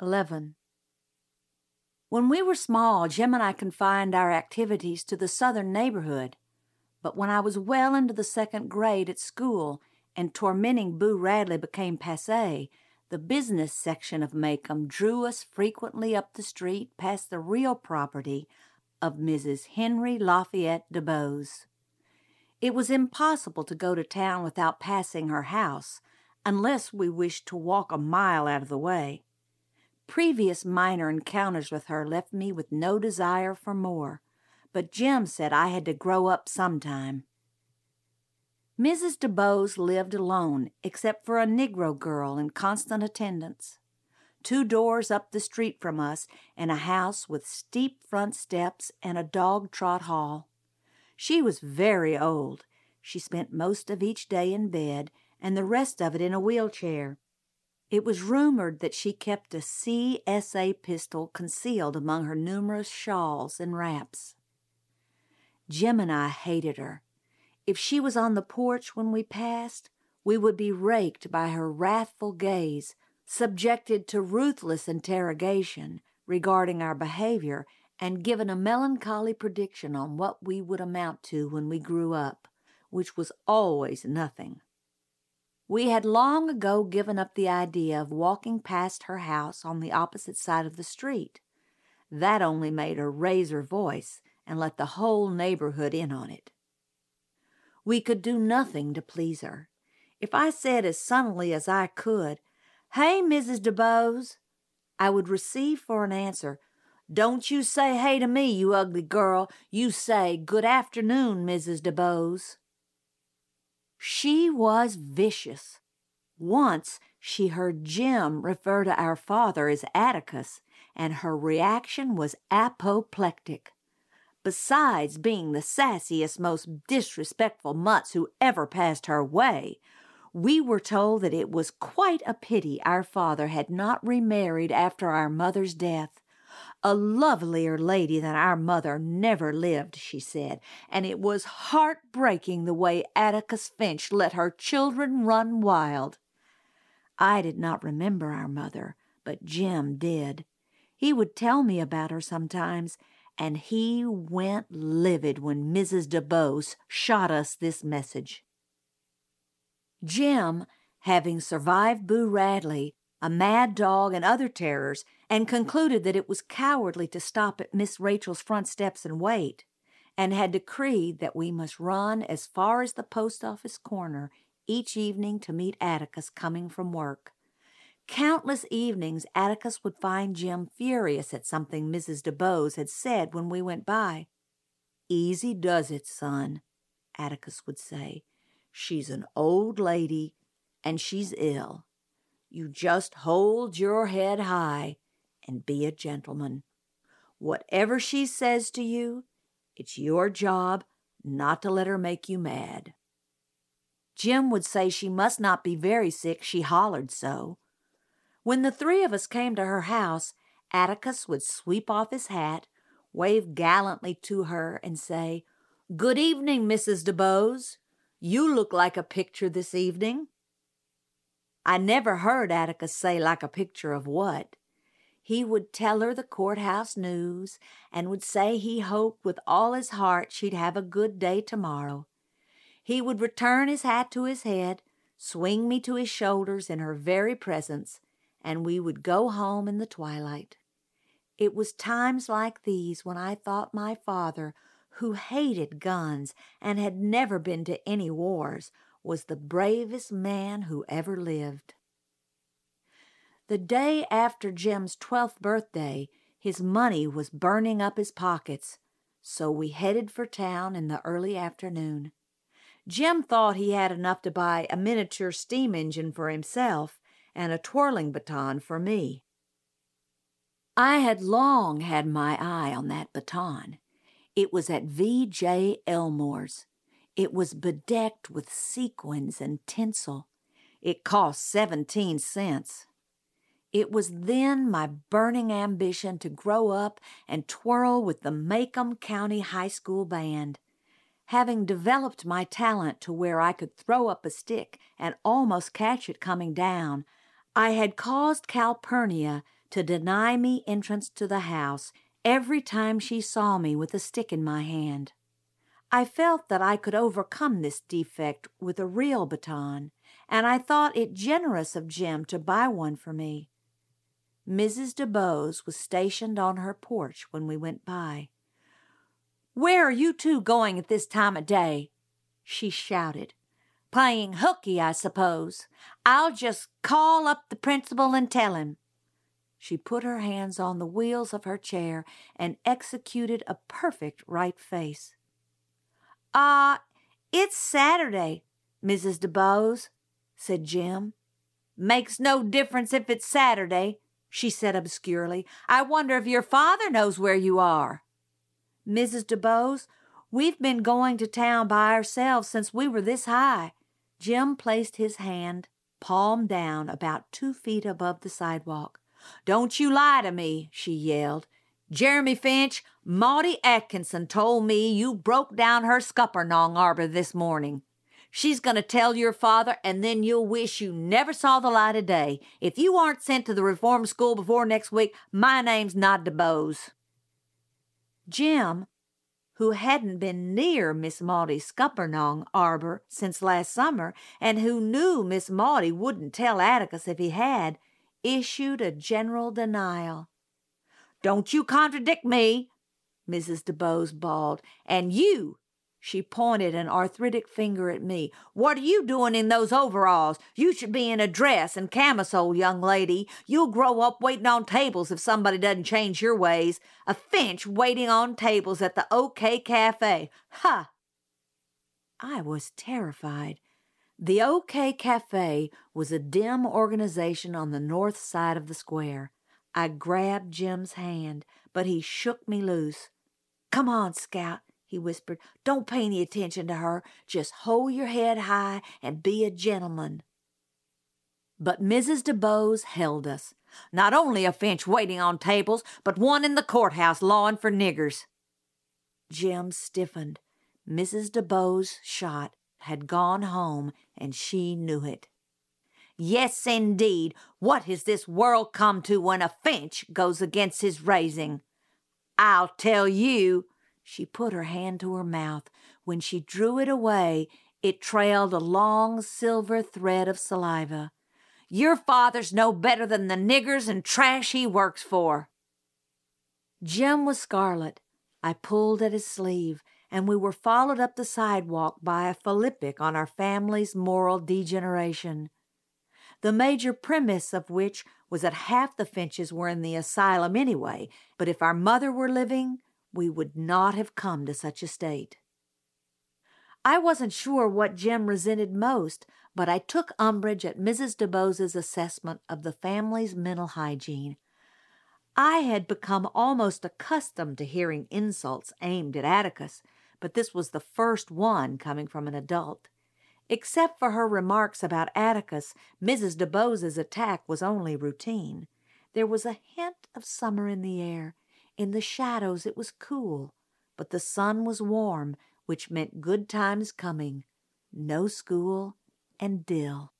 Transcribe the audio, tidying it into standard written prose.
11. When we were small, Jim and I confined our activities to the southern neighborhood. But when I was well into the second grade at school and tormenting Boo Radley became passé, the business section of Macomb drew us frequently up the street past the real property of Mrs. Henry Lafayette DuBose. It was impossible to go to town without passing her house, unless we wished to walk a mile out of the way. Previous minor encounters with her left me with no desire for more, but Jim said I had to grow up sometime. Mrs. DuBose lived alone, except for a Negro girl in constant attendance. 2 doors up the street from us, in a house with steep front steps and a dog-trot hall. She was very old. She spent most of each day in bed, and the rest of it in a wheelchair. It was rumored that she kept a CSA pistol concealed among her numerous shawls and wraps. Jim and I hated her. If she was on the porch when we passed, we would be raked by her wrathful gaze, subjected to ruthless interrogation regarding our behavior, and given a melancholy prediction on what we would amount to when we grew up, which was always nothing. We had long ago given up the idea of walking past her house on the opposite side of the street. That only made her raise her voice and let the whole neighborhood in on it. We could do nothing to please her. If I said as sunnily as I could, "Hey, Mrs. DuBose," I would receive for an answer, "Don't you say hey to me, you ugly girl. You say, 'Good afternoon, Mrs. DuBose.'" She was vicious. Once she heard Jim refer to our father as Atticus, and her reaction was apoplectic. Besides being the sassiest, most disrespectful mutts who ever passed her way, we were told that it was quite a pity our father had not remarried after our mother's death. A lovelier lady than our mother never lived, she said, and it was heartbreaking the way Atticus Finch let her children run wild. I did not remember our mother, but Jim did. He would tell me about her sometimes, and he went livid when Mrs. DuBose shot us this message. Jim, having survived Boo Radley, a mad dog, and other terrors, and concluded that it was cowardly to stop at Miss Rachel's front steps and wait, and had decreed that we must run as far as the post office corner each evening to meet Atticus coming from work. Countless evenings Atticus would find Jim furious at something Mrs. DuBose had said when we went by. "Easy does it, son," Atticus would say. "She's an old lady, and she's ill. You just hold your head high and be a gentleman. Whatever she says to you, it's your job not to let her make you mad." Jim would say she must not be very sick, she hollered so. When the 3 of us came to her house, Atticus would sweep off his hat, wave gallantly to her, and say, "Good evening, Mrs. DuBose. You look like a picture this evening." I never heard Atticus say like a picture of what. He would tell her the courthouse news, and would say he hoped with all his heart she'd have a good day tomorrow. He would return his hat to his head, swing me to his shoulders in her very presence, and we would go home in the twilight. It was times like these when I thought my father, who hated guns and had never been to any wars, was the bravest man who ever lived. The day after Jim's 12th birthday, his money was burning up his pockets, so we headed for town in the early afternoon. Jim thought he had enough to buy a miniature steam engine for himself and a twirling baton for me. I had long had my eye on that baton. It was at V.J. Elmore's. It was bedecked with sequins and tinsel. It cost 17 cents. It was then my burning ambition to grow up and twirl with the Macomb County High School Band. Having developed my talent to where I could throw up a stick and almost catch it coming down, I had caused Calpurnia to deny me entrance to the house every time she saw me with a stick in my hand. I felt that I could overcome this defect with a real baton, and I thought it generous of Jim to buy one for me. Mrs. DuBose was stationed on her porch when we went by. "Where are you two going at this time of day?" she shouted. "Playing hooky, I suppose. I'll just call up the principal and tell him." She put her hands on the wheels of her chair and executed a perfect right face. It's Saturday, Mrs. DuBose," said Jim. "Makes no difference if it's Saturday," she said obscurely. "I wonder if your father knows where you are." "Mrs. DuBose, we've been going to town by ourselves since we were this high." Jim placed his hand, palm down, about 2 feet above the sidewalk. "Don't you lie to me," she yelled. "Jeremy Finch, Maudie Atkinson told me you broke down her scuppernong arbor this morning. She's going to tell your father, and then you'll wish you never saw the light of day. If you aren't sent to the reform school before next week, my name's not DuBose." Jim, who hadn't been near Miss Maudie's scuppernong arbor since last summer, and who knew Miss Maudie wouldn't tell Atticus if he had, issued a general denial. "Don't you contradict me," Mrs. DuBose bawled. "And you," she pointed an arthritic finger at me, "what are you doing in those overalls? You should be in a dress and camisole, young lady. You'll grow up waiting on tables if somebody doesn't change your ways. A Finch waiting on tables at the OK Cafe. Ha!" I was terrified. The OK Cafe was a dim organization on the north side of the square. I grabbed Jim's hand, but he shook me loose. "Come on, Scout," he whispered. "Don't pay any attention to her. Just hold your head high and be a gentleman." But Mrs. DuBose held us. "Not only a Finch waiting on tables, but one in the courthouse lawing for niggers." Jim stiffened. Mrs. DuBose's shot had gone home, and she knew it. "Yes, indeed. What has this world come to when a Finch goes against his raising? I'll tell you." She put her hand to her mouth. When she drew it away, it trailed a long silver thread of saliva. "Your father's no better than the niggers and trash he works for." Jim was scarlet. I pulled at his sleeve, and we were followed up the sidewalk by a philippic on our family's moral degeneration, the major premise of which was that half the Finches were in the asylum anyway, but if our mother were living, we would not have come to such a state. I wasn't sure what Jim resented most, but I took umbrage at Mrs. DuBose's assessment of the family's mental hygiene. I had become almost accustomed to hearing insults aimed at Atticus, but this was the first one coming from an adult. Except for her remarks about Atticus, Mrs. DuBose's attack was only routine. There was a hint of summer in the air. In the shadows it was cool, but the sun was warm, which meant good times coming, no school, and Dill.